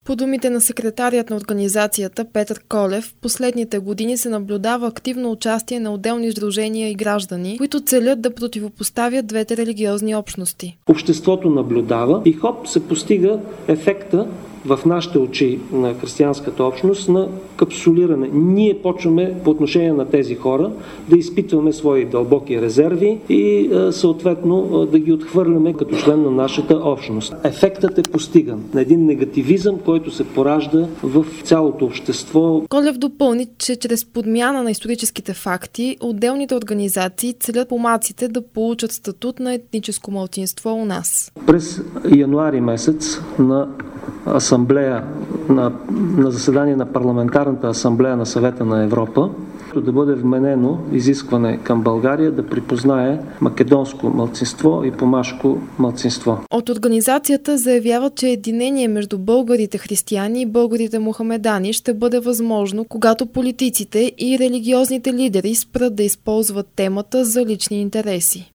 По думите на секретарият на организацията Петър Колев, в последните години се наблюдава активно участие на отделни сдружения и граждани, които целят да противопоставят двете религиозни общности. Обществото наблюдава и се постига ефекта в нашите очи на християнската общност на капсулиране. Ние почваме по отношение на тези хора да изпитваме свои дълбоки резерви и съответно да ги отхвърляме като член на нашата общност. Ефектът е постиган на един негативизъм, който се поражда в цялото общество. Колев допълни, че чрез подмяна на историческите факти, отделните организации целят помаците да получат статут на етническо малцинство у нас. През януари месец на асамблея, на заседание на парламентарната асамблея на Съвета на Европа, да бъде вменено изискване към България да припознае македонско малцинство и помашко малцинство. От организацията заявяват, че единение между българите християни и българите мухамедани ще бъде възможно, когато политиците и религиозните лидери спрат да използват темата за лични интереси.